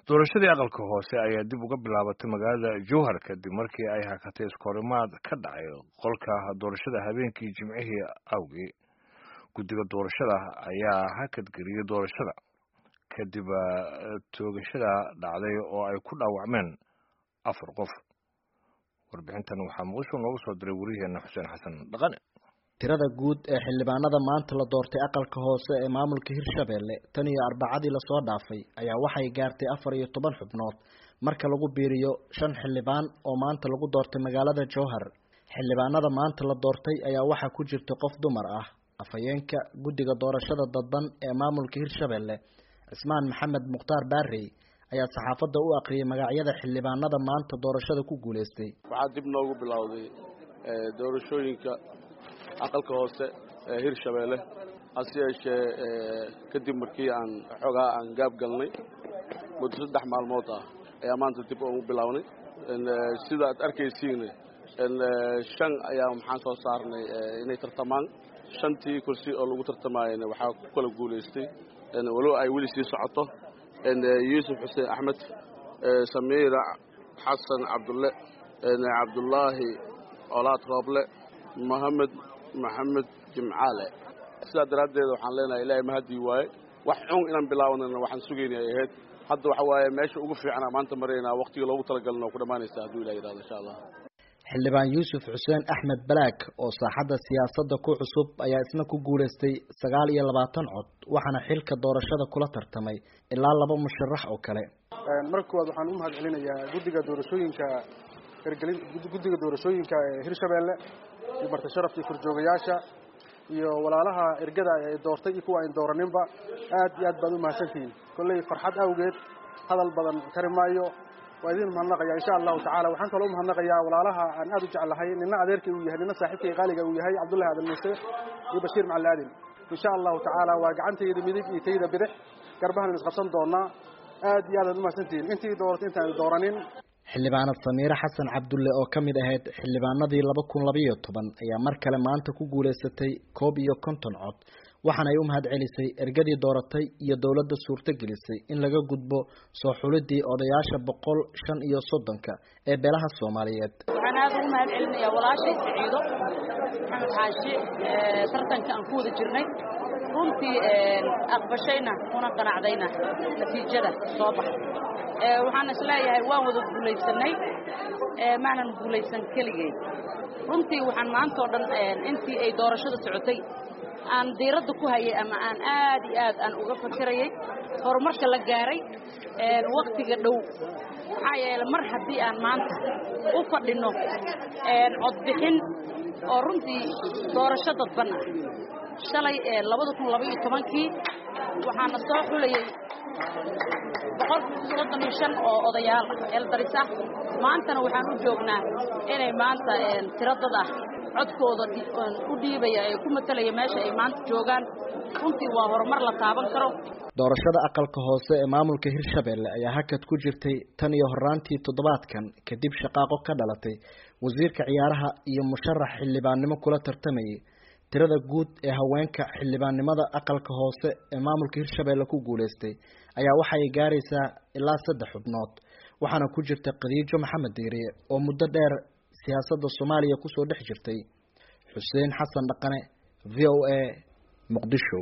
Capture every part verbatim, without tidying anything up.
doorashadii aqalka hoose ayaa dib uga bilaabatay magaalada jowhar kadib markii ay hakatay iskoorimaad ka dhacay qolka doorashada habeenkii jimcihii awgii guddiga doorashada ayaa hakadgeliyey doorashada kadib toogashada dhacday oo ay ku dhaawacmeen afar qof. warbixintan waxaa muqdisho noogu soo diray wariyaheena xuseen xasan dhaqane. tirada guud ee xildhibaanada maanta la doortay aqalka hoose ee maamulka Hirshabelle tan iyo arbacadii la soo dhaafay ayaa waxay gaartay afar iyo toban xubnood marka lagu biiriyo shan xildhibaan oo maanta lagu doortay magaalada Jowhar. xildhibaanada maanta la doortay ayaa waxa ku jirta qof dumar ah. afayeenka guddiga doorashada dadban ee maamulka Hirshabelle Ismaan Maxamed Muqtaar Barrey ayaa saxaafadda u aqriyay magacyada xildhibaanada maanta doorashada ku guuleystay. waxaa dib noogu bilowday doorashooyinka aqalka hoose ee Hirshabelle hase yeeshee kadib markii aan xogaa aan gaab galnay muddo saddex maalmood ah ayaa maanta dib ugu bilownay sida aad arkaysiin shan ayaa maxaan soo saarnay inay tartamaan shantii kursi oo lagu tartamayna waxaa ku kala guuleystay walow ay weli sii socoto Yuusuf Xuseen Axmed Samiira Xasan Cabdulle Cabdullaahi Olaad Rooble Mohamed maxamed jimcaale sidaa daraaddeed waxaan leenahay ilaahay mahadii waaye wax xun inaan bilaawno waxaan sugaynay ahayd hadda waxa waaye meesha ugu fiican maanta mareynaa waqtiga loogu talagalno ku dhamaanaysa hadduu ilaahay yiraahdo insha Allah. xildhibaan Yuusuf Xuseen Axmed Balaak oo saaxadda siyaasadda ku cusub ayaa isna ku guuleystay sagaal iyo labaatan cod waxaana xilka doorashada kula tartamay ilaa laba musharax oo kale. marka koowaad waxaan u mahadcelinayaa guddiga doorashooyinka hirgelin guddiga doorashooyinka ee Hirshabelle iyo marti sharaftii kurjoogayaasha iyo walaalaha ergada ay doortay iyo kuwa ay dooraninba aad iyo aad baad u mahadsantihiin. kulay farxad awgeed hadal badan karimaayo waa idin mahadnaqayaa insha Allah taala. waxaan kaloo mahadnaqayaa walaalaha aan aad u jecelahay nina adeerkay uu yahay nina saaxiibkay qaaliga uu yahay Cabdullaahi Aadan Muuse iyo Bashiir Macalaadin. insha Allah taala waa gacantayda midig iyo tayda bidix garbahan is qabsan doonaa. aad iyo aad u mahadsantihiin intii dooratay intaan dooranin. xildhibaanad Samiira Xasan Cabdulle oo kamid ahayd xildhibaanadii laba kun laba iyo toban ayaa mar kale maanta ku guuleysatay koob iyo konton cod waxaana ay u mahadcelisay ergadii dooratay iyo dawladda suurtagelisay in laga gudbo soo xulidii odayaasha boqol shan iyo soddonka ee beelaha Soomaaliyeed. waxaan aad ugu mahadcelinayaa walaashay Saciido Maxamed Xaashi tartanka aan ku wada jirnay runtii aqbashayna kuna qanacdayna natiijada soo baxay. waxaan isleeyahay waan wada guulaysanay maanan guulaysan keligay. runtii waxaan maanta oo dhan intii ay doorashada socotay aan diiradda ku hayay ama aan aad iyo aad aan uga fakirayay horumarka la gaaray waqtiga dhow. maxaa yeelay mar haddii aan maanta u fadhino codbixin oo runtii doorasho dadban ah shalay labada kun laba iyo tobankii waxaana soo xulayay boqol soddon iyo shan oo odayaal ah eldaris ah. maantana waxaan u joognaa inay maanta tiradada codkooda u dhiibaya ee ku matalaya meesha ay maanta joogaan. runtii waa horumar la taaban karo. doorashada aqalka hoose ee maamulka Hirshabelle ayaa hakad ku jirtay tan iyo horaantii toddobaadkan kadib shaqaaqo ka dhalatay wasiirka ciyaaraha iyo musharax xildhibaannimo kula tartamayay. tirada guud ee haweenka xildhibaannimada aqalka hoose ee maamulka Hirshabelle ku guuleystay ayaa waxa ay gaaraysaa ilaa saddex xubnood waxaana ku jirta Khadiijo Maxamed Diiriye oo muddo dheer siyaasadda Soomaaliya ku soo dhex jirtay. Xuseen Xasan Dhaqane V O A Muqdisho.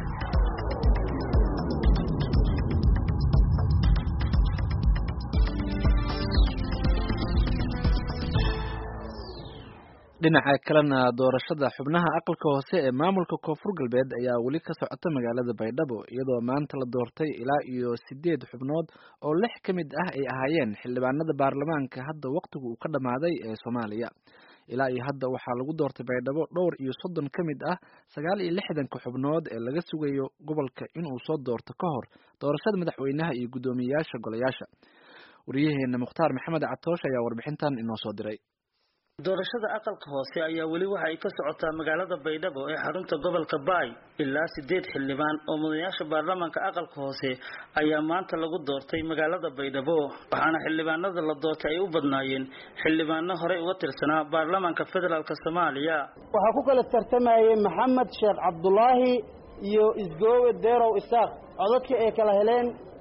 dhinaca kalena doorashada xubnaha aqalka hoose ee maamulka Koonfur Galbeed ayaa weli ka socota magaalada Baydhabo iyadoo maanta la doortay ilaa iyo sideed xubnood oo lix ka mid ah ay ahaayeen xildhibaanada baarlamaanka hadda waqtigu uu ka dhamaaday ee Soomaaliya. ilaa iyo hadda waxaa lagu doortay Baydhabo dhowr iyo soddon ka mid ah sagaal iyo lixdan xubnood ee laga sugayo gobolka inuu soo doorto ka hor doorashada madaxweynaha iyo gudoomiyaasha golayaasha. wariyaheena Muqtaar Maxamed Catoosh ayaa warbixintan inoo soo diray. doorashada aqalka hoose ayaa weli waxa ay ka socotaa magaalada Baydhabo ee xarunta gobolka Baay. ilaa sideed xildhibaan oo mudanayaasha baarlamaanka aqalka hoose ayaa maanta lagu doortay magaalada Baydhabo waxaana xildhibaanada la doortay ay u badnaayeen xildhibaano hore uga tirsanaa baarlamaanka federaalka Soomaaliya. waxa ku kala tartamayay Maxamed Sheekh Cabdullaahi iyo Isgoowe Deerow Isaaq codadka ay kala heleen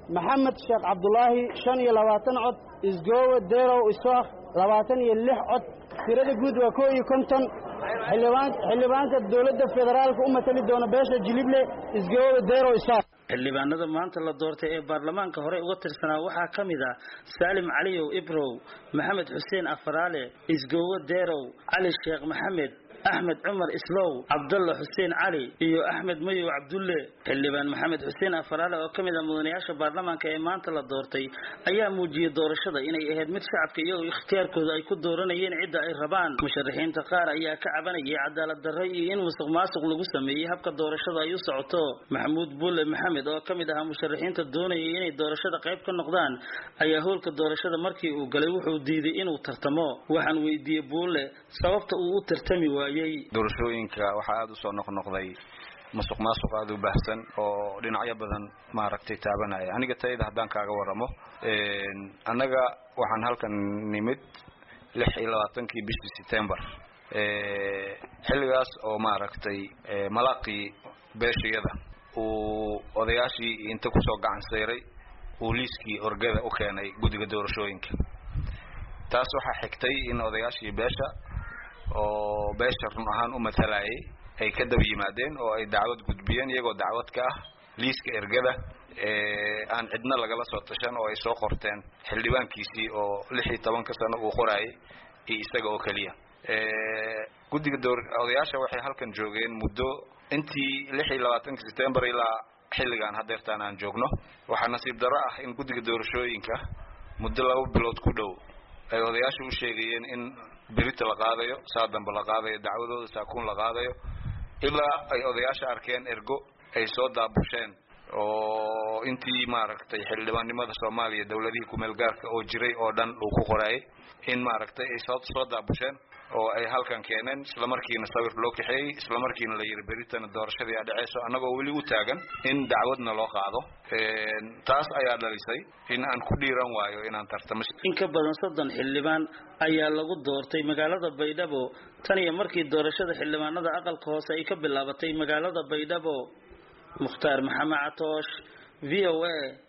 maxamed sheekh cabdulaahi shan iyo labaatan cod isgoowe deerow isaaq labaatan iyo lix cod tirada guud waa koo iyo konton xildhibaan xildhibaanka dowladda federaalka u matali doona beesha jilible isgoowe deerow isaaq xildhibaanada maanta la doortay ee baarlamaanka hore uga tirsanaa waxaa ka mid ah Saalim Caliyow Ibrow Maxamed Xuseen Afaraale isgoowe deerow Cali Sheekh Maxamed أحمد عمر إسلو عبد الله حسين علي إيو أحمد ميو عبد الله xildhibaan maxamed xuseen afaraale oo kamid ah mudanayaasha baarlamaanka ee maanta la doortay ayaa muujiyay doorashada inay ahayd mid shacabka iyo ikhtiyaarkooda ay ku dooranayeen cidda ay rabaan musharaxiinta qaar ayaa ka cabanayay cadaalad darro iyo in musuqmaasuq lagu sameeyay habka doorashada ay u socoto maxamuud bulle maxamed oo kamid ah musharaxiinta doonayay inay doorashada qayb ka noqdaan ayaa howlka doorashada markii uu galay wuxuu diiday inuu tartamo waxaan weydiiyay bulle sababta uu u tartami waayay doorashooyinka waxa aad u soo noqnoqday musuq maasuq aad u baahsan oo dhinacyo badan maaragtay taabanaya aniga tayada hadaan kaaga waramo een anaga waxaan halkan nimid lix iyo labaatankii bishii September ee xilligaas oo maaragtay malaqi beeshiyada oo odayaashii inta ku soo gacan sayray oo liiskii orgada u keenay gudiga doorashooyinka taas waxa xigtay in odayaashii beesha oo beesha run ahaan u matalayay ay ka dab yimaadeen oo ay dacwad gudbiyeen iyagoo dacwad ka ah liiska ergada ee aan cidna laga la soo tashan oo ay soo qorteen xildhibaankiisii oo lix iyo toban sano uu qoraayay iyo isaga oo kaliya ee gudiga door odayaasha waxay halkan joogeen muddo intii lix iyo labaatan September ilaa xilligan hadeertaan aan joogno waxa nasiib darro ah in gudiga doorashooyinka muddo laba bilood ku dhow ay odayaashu u sheegayeen in berita la qaadayo saadanba la qaadayo dacwadooda saakuun la qaadayo ilaa ay odayaasha arkeen ergo ay soo daabusheen oo intii maaragtay xildhibaannimada Soomaaliya dawladihii ku meel gaarka oo jiray oo dhan uu ku qoray in maaragtay ay soo soo daabusheen oo ay halkan keeneen isla markiina sawir loo kaxeeyay isla markiina la yiri beritana doorashadii ay dhacayso anagoo wali u taagan in dacwadna loo qaado ee taas ayaa dhalisay in aan ku dhiiran waayo inaan tartamo in ka badan soddon xildhibaan ayaa lagu doortay magaalada Baydhabo tan iyo markii doorashada xildhibaanada aqalka hoose ay ka bilaabatay magaalada Baydhabo Mukhtaar Maxamed Atoosh V O A